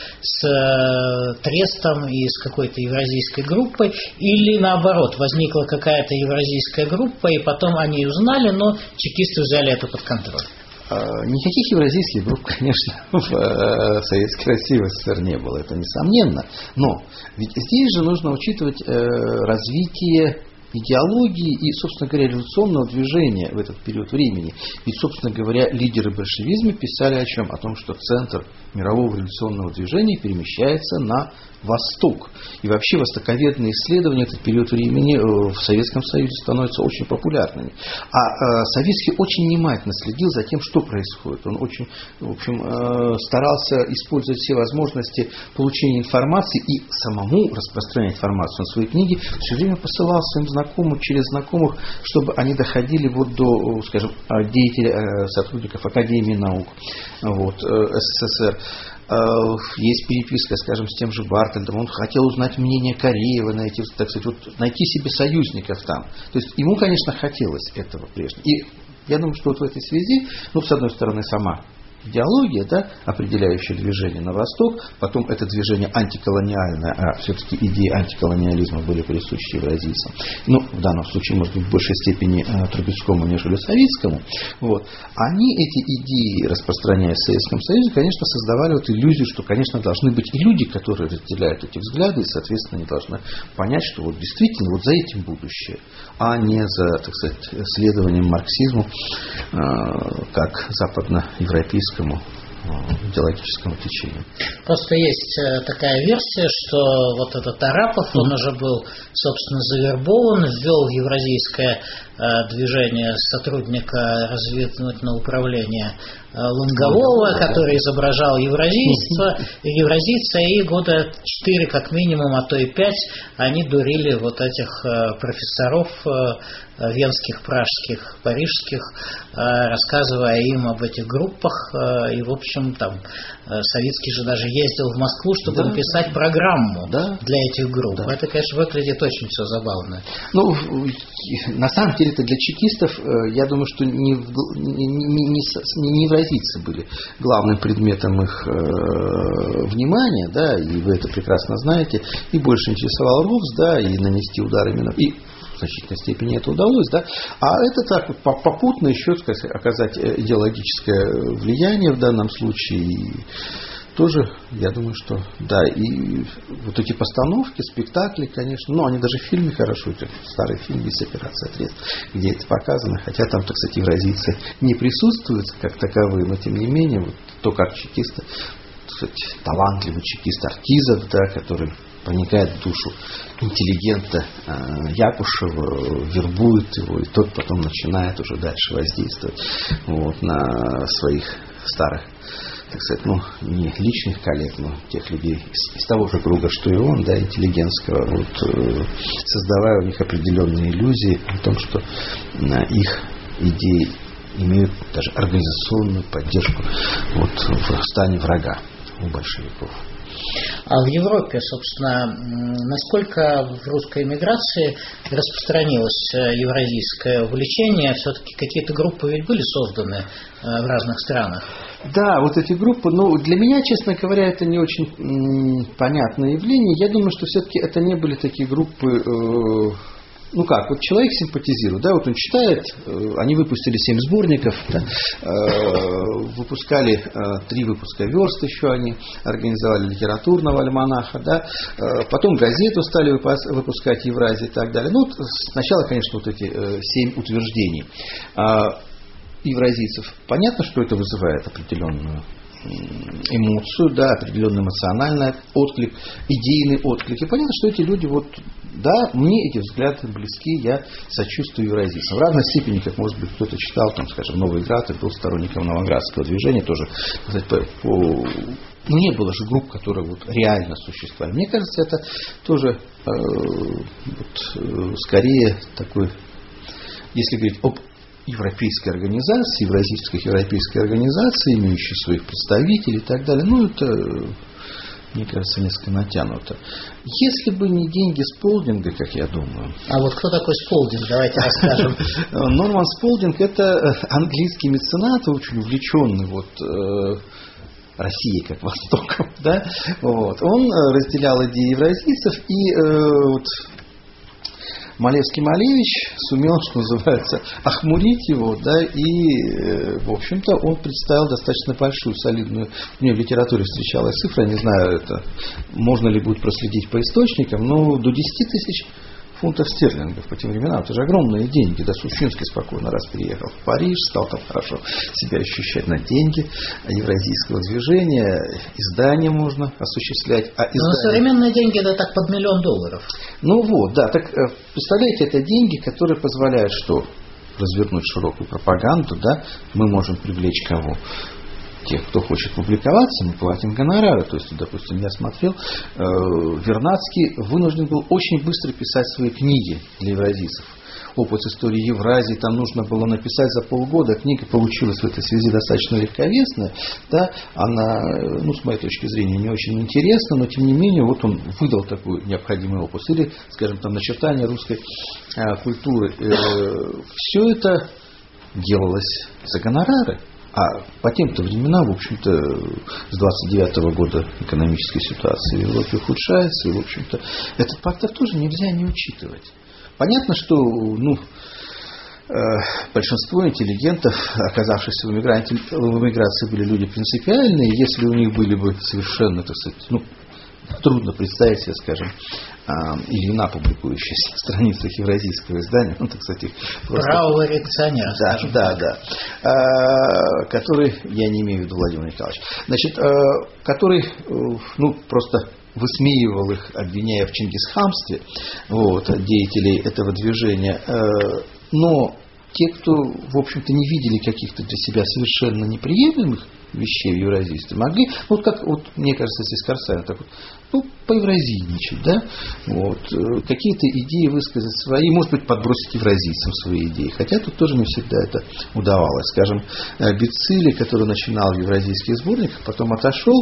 с трестом и с какой-то евразийской группой? Или наоборот, возникла какая-то евразийская группа, и потом они узнали, но чекисты взяли это под контроль? Никаких евразийских групп, конечно, в Советской России, в СССР не было, это несомненно. Но ведь здесь же нужно учитывать развитие идеологии и, собственно говоря, революционного движения в этот период времени. Ведь, собственно говоря, лидеры большевизма писали о чем? О том, что центр мирового революционного движения перемещается на восток. И вообще востоковедные исследования в этот период времени в Советском Союзе становятся очень популярными. А Савицкий очень внимательно следил за тем, что происходит. Он очень, в общем, старался использовать все возможности получения информации и самому распространять информацию. Он свои книги все время посылал своим знакомым через знакомых, чтобы они доходили вот до, скажем, деятелей, сотрудников Академии наук вот, СССР. Есть переписка, скажем, с тем же Бартольдом. Он хотел узнать мнение Кореева, найти, так сказать, вот, найти себе союзников там. То есть ему, конечно, хотелось этого прежде. И я думаю, что вот в этой связи, ну, с одной стороны, сама идеология, да, определяющая движение на восток, потом это движение антиколониальное, а все-таки идеи антиколониализма были присущи евразийцам. Ну, в данном случае, может быть, в большей степени Трубецкому, нежели Савицкому. Вот. Они эти идеи, распространяя в Советском Союзе, конечно, создавали вот иллюзию, что, конечно, должны быть и люди, которые разделяют эти взгляды, и, соответственно, они должны понять, что вот действительно вот за этим будущее, а не за, так сказать, следованием марксизму, как западноевропейскому идеологическому течению. Просто есть такая версия, что вот этот Арапов, он уже был, собственно, завербован, ввел в евразийское движение сотрудника разведывательного управления Лонгового, который изображал евразийство, евразийца, и года четыре как минимум, а то и пять, они дурили вот этих профессоров венских, пражских, парижских, рассказывая им об этих группах. И, в общем, там Савицкий же даже ездил в Москву, чтобы да, написать программу да, для этих групп. Да. Это, конечно, выглядит очень все забавно. Ну, на самом деле, это для чекистов, я думаю, что не, не, не, не, не евразийцы были главным предметом их э, внимания, да, и вы это прекрасно знаете, и больше интересовал Рувс, да, и нанести удар именно, и в значительной степени это удалось, да, а это так вот попутно еще, так сказать, оказать идеологическое влияние в данном случае. И тоже, я думаю, что да, и вот эти постановки, спектакли, конечно, ну, они даже в фильме хорошо, это старый фильм «Весь операция Трест», где это показано, хотя там, так сказать, евразийцы не присутствуют как таковые, но тем не менее, вот то, как чекисты, так сказать, талантливый чекист Артизов, да, который проникает в душу интеллигента э, Якушева, вербует его, и тот потом начинает уже дальше воздействовать вот, на своих старых, так сказать, ну, не личных коллег, но тех людей из, из того же круга, что и он, да, интеллигентского, вот, э, создавая у них определенные иллюзии о том, что э, их идеи имеют даже организационную поддержку вот, в стане врага у большевиков. А в Европе, собственно, насколько в русской эмиграции распространилось евразийское увлечение? Все-таки какие-то группы ведь были созданы в разных странах? Да, вот эти группы, ну, для меня, честно говоря, это не очень м, понятное явление. Я думаю, что все-таки это не были такие группы... Э, Ну как, вот человек симпатизирует, да, вот он читает, они выпустили семь сборников, да, выпускали три выпуска верст еще они, организовали литературного альманаха, да, потом газету стали выпускать Евразия и так далее. Ну, вот сначала, конечно, вот эти семь утверждений евразийцев. Понятно, что это вызывает определенную эмоцию, да, определенный эмоциональный отклик, идейный отклик. И понятно, что эти люди, вот, да, мне эти взгляды близки, я сочувствую евразийцам. В разной степени, как, может быть, кто-то читал, там, скажем, Новый Град и был сторонником новоградского движения, тоже, сказать, по, по, ну, не было же групп, которые вот реально существовали. Мне кажется, это тоже э, вот, э, скорее такой, если говорить об европейской организации, евразийской европейской организации, имеющей своих представителей и так далее, ну, это, мне кажется, несколько натянуто. Если бы не деньги Сполдинга, как я думаю. А вот кто такой Сполдинг? Давайте расскажем. Норман Сполдинг — это английский меценат, очень увлеченный вот Россией как Востоком, да? Вот. Он разделял идеи евразийцев и э, вот, Малевский-Малевич сумел, что называется, охмурить его, да, и, в общем-то, он представил достаточно большую, солидную, мне в литературе встречалась цифра, не знаю, это можно ли будет проследить по источникам, но до десяти тысяч фунтов стерлингов по тем временам. Это же огромные деньги. Да, Сущинский спокойно раз переехал в Париж, стал там хорошо себя ощущать на деньги евразийского движения. Издания можно осуществлять. А издания... Но современные деньги это так под миллион долларов. Ну вот, да. Так представляете, это деньги, которые позволяют что? Развернуть широкую пропаганду, да? Мы можем привлечь кого? Тех, кто хочет публиковаться, мы платим гонорары. То есть, допустим, я смотрел, э, Вернадский вынужден был очень быстро писать свои книги для евразийцев. Опыт истории Евразии там нужно было написать за полгода. Книга получилась в этой связи достаточно легковесная. Да? Она, ну, с моей точки зрения, не очень интересна, но тем не менее, вот он выдал такой необходимый опус. Или, скажем, там, начертание русской э, культуры. Э, все это делалось за гонорары. А по тем-то временам, в общем-то, с двадцать девятого года экономическая ситуация в Европе ухудшается, и, в общем-то, этот фактор тоже нельзя не учитывать. Понятно, что, ну, э, большинство интеллигентов, оказавшихся в эмиграции, в эмиграции, были люди принципиальные, если у них были бы совершенно, так сказать, ну, трудно представить себе, скажем, Ильина, публикующаяся на страницах евразийского издания, ну, так сказать, просто... правого реакционера, да, скажем да, так. да, а, который, я не имею в виду Владимир Николаевич, значит, а, который, ну, просто высмеивал их, обвиняя в чингисханстве, вот, деятелей этого движения, а, но те, кто, в общем-то, не видели каких-то для себя совершенно неприемлемых вещей в евразийстве, могли, ну, вот как, вот, мне кажется, здесь Корсавин, так вот, ну, поевразийничать, да, вот, какие-то идеи высказать свои, может быть, подбросить евразийцам свои идеи, хотя тут тоже не всегда это удавалось. Скажем, Бицили, который начинал евразийский сборник, потом отошел,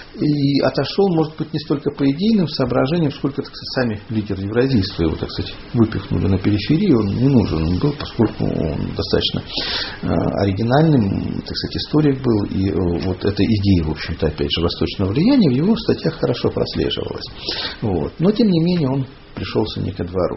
и отошел, может быть, не столько по идейным соображениям, сколько, так сказать, сами лидеры евразийства его, так сказать, выпихнули на периферии, он не нужен он был, поскольку он достаточно оригинальным, так сказать, историк был, и вот эта идея, в общем-то, опять же, восточного влияния в его статьях хорошо прослеживалась. Вот. Но, тем не менее, он пришелся не ко двору.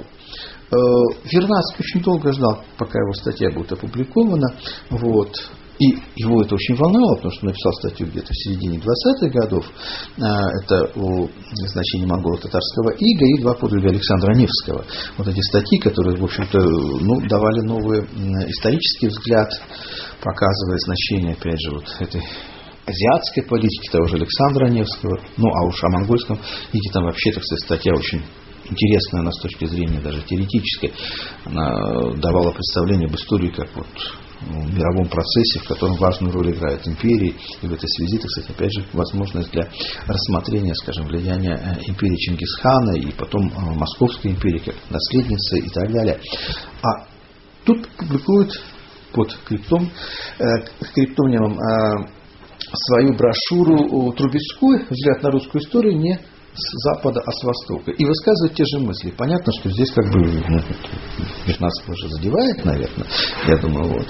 Вернадский очень долго ждал, пока его статья будет опубликована. Вот. И его это очень волновало, потому что он написал статью где-то в середине двадцатых годов. Это о значении монголо-татарского ига и два подвига Александра Невского. Вот эти статьи, которые, в общем-то, ну, давали новый исторический взгляд, показывая значение, опять же, вот этой азиатской политики того же Александра Невского. Ну, а уж о монгольском иге там вообще, так сказать, статья очень интересная, она с точки зрения даже теоретической. Она давала представление об истории как вот мировом процессе, в котором важную роль играют империи, и в этой связи, так сказать, опять же, возможность для рассмотрения, скажем, влияния империи Чингисхана и потом Московской империи как наследницы и так далее. А тут публикуют под криптом, э, криптонимом э, свою брошюру Трубецкой «Взгляд на русскую историю» не с запада, а с востока. И высказывают те же мысли. Понятно, что здесь как бы Вернадского уже задевает, наверное, я думаю, вот.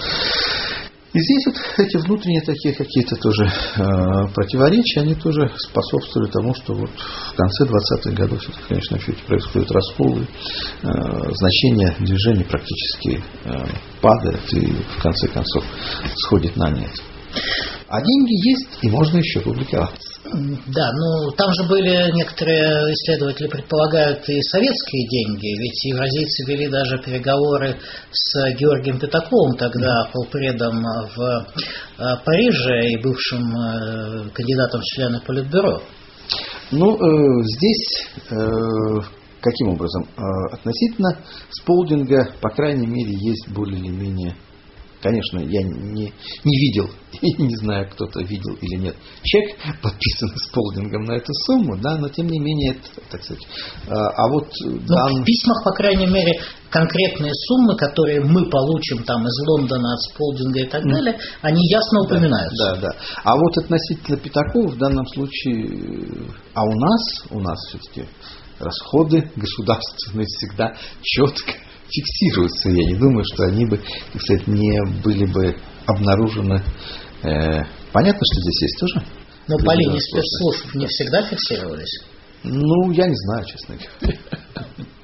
И здесь вот эти внутренние такие какие-то тоже э, противоречия, они тоже способствовали тому, что вот в конце двадцатых годов все-таки, конечно, в счете происходят расколы, э, значение движения практически э, падает и в конце концов сходит на нет. А деньги есть, и можно еще публиковаться. Да, ну там же были некоторые исследователи предполагают и советские деньги, ведь евразийцы вели даже переговоры с Георгием Пятаковым, тогда полпредом в Париже и бывшим кандидатом в члены Политбюро. Ну, э, здесь э, каким образом? Э, относительно Сполдинга, по крайней мере, есть более или менее... Конечно, я не, не видел, и не знаю, кто-то видел или нет, чек, подписанный Сполдингом на эту сумму, да, но тем не менее, это, так сказать, а вот... Дан... В письмах, по крайней мере, конкретные суммы, которые мы получим там из Лондона от Сполдинга и так далее, они ясно упоминаются. Да, да, да. А вот относительно Пятакова в данном случае, а у нас, у нас все-таки расходы государственные всегда четко фиксируются. Я не думаю, что они бы, так сказать, не были бы обнаружены. Э, понятно, что здесь есть тоже. Но по линии спецслужб не всегда фиксировались? Ну, я не знаю, честно говоря.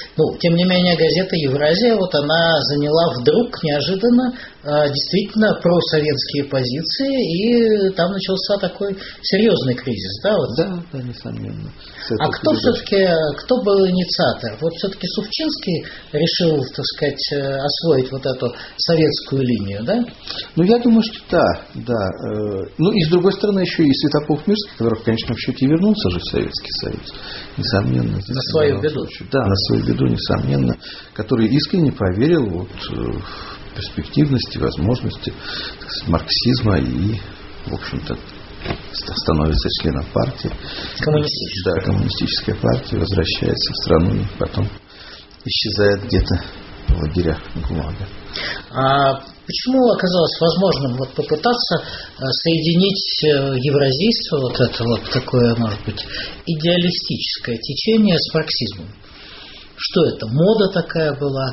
Ну, тем не менее, газета «Евразия», вот она заняла вдруг неожиданно действительно просоветские позиции, и там начался такой серьезный кризис, да? Вот. Да, да, несомненно. А кто все-таки, кто был инициатор? Вот все-таки Сувчинский решил, так сказать, освоить вот эту советскую линию, да? Ну, я думаю, что да, да. Ну, и с другой стороны, еще и Святополк Мирский, который в конечном счете вернулся же в Советский Союз, несомненно. На свою беду. Да, на свою беду, несомненно, который искренне поверил вот в перспективности, возможности марксизма и, в общем-то, становится членом партии. Коммунистической. Да, коммунистическая партия возвращается в страну и потом исчезает где-то в лагерях ГУЛАГа. А почему оказалось возможным вот попытаться соединить евразийство, вот это вот такое, может быть, идеалистическое течение с марксизмом? Что это? Мода такая была?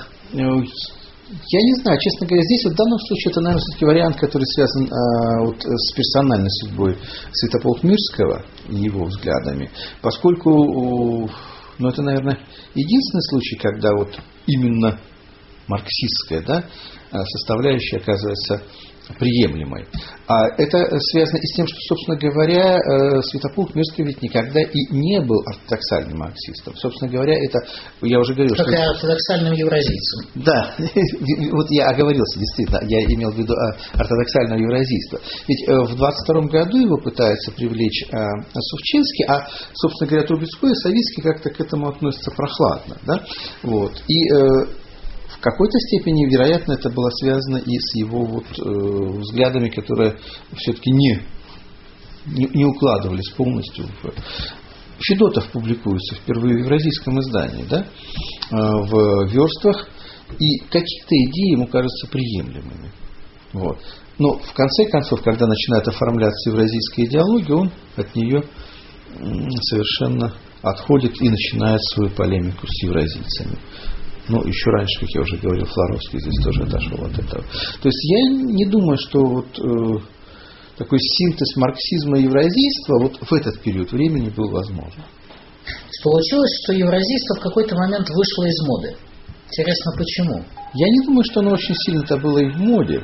Я не знаю, честно говоря, здесь вот в данном случае это, наверное, все-таки вариант, который связан а, вот, с персональной судьбой Святополка Мирского и его взглядами, поскольку, ну, это, наверное, единственный случай, когда вот именно марксистская, да, составляющая оказывается приемлемой. А это связано и с тем, что, собственно говоря, Святополк Мирский ведь никогда и не был ортодоксальным марксистом. Собственно говоря, это, я уже говорил, как что... Как ортодоксальным евразийцем. Да, вот я оговорился, действительно, я имел в виду ортодоксального евразийства. Ведь в двадцать втором году его пытаются привлечь Сувчинский, а, собственно говоря, Трубецкой и Савицкий как-то к этому относятся прохладно. Да? Вот. И в какой-то степени, вероятно, это было связано и с его вот, э, взглядами, которые все-таки не, не, не укладывались полностью в... Федотов публикуется впервые в евразийском издании, да, э, в верствах, и какие-то идеи ему кажутся приемлемыми. Вот. Но в конце концов, когда начинает оформляться евразийская идеология, он от нее совершенно отходит и начинает свою полемику с евразийцами. Ну, еще раньше, как я уже говорил, Флоровский здесь тоже отошел от этого. То есть я не думаю, что вот э, такой синтез марксизма и евразийства вот в этот период времени был возможен. Получилось, что евразийство в какой-то момент вышло из моды. Интересно, почему? Я не думаю, что оно очень сильно-то было и в моде.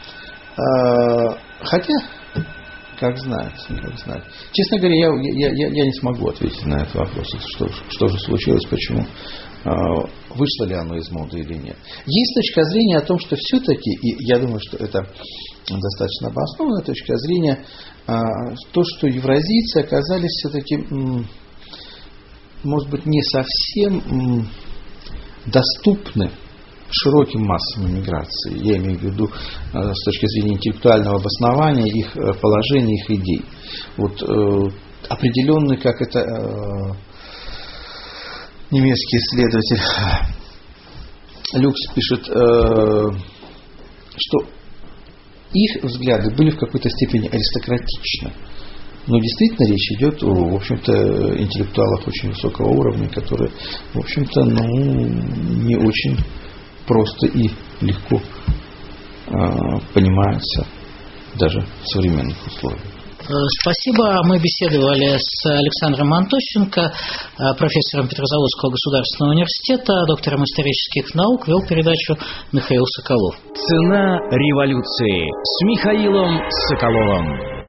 А, хотя, как знать, как знать. Честно говоря, я, я, я, я не смогу ответить на этот вопрос, что, что же случилось, почему. Вышло ли оно из моды или нет. Есть точка зрения о том, что все-таки, и я думаю, что это достаточно обоснованная точка зрения, то, что евразийцы оказались все-таки, может быть, не совсем доступны широким массам иммиграции. Я имею в виду с точки зрения интеллектуального обоснования их положения, их идей. Вот определенный, как это... немецкий исследователь Люкс пишет, что их взгляды были в какой-то степени аристократичны. Но действительно речь идет о, в общем-то, интеллектуалах очень высокого уровня, которые, в общем-то, ну, не очень просто и легко понимаются даже в современных условиях. Спасибо. Мы беседовали с Александром Антощенко, профессором Петрозаводского государственного университета, доктором исторических наук. Вел передачу Михаил Соколов. Цена революции с Михаилом Соколовым.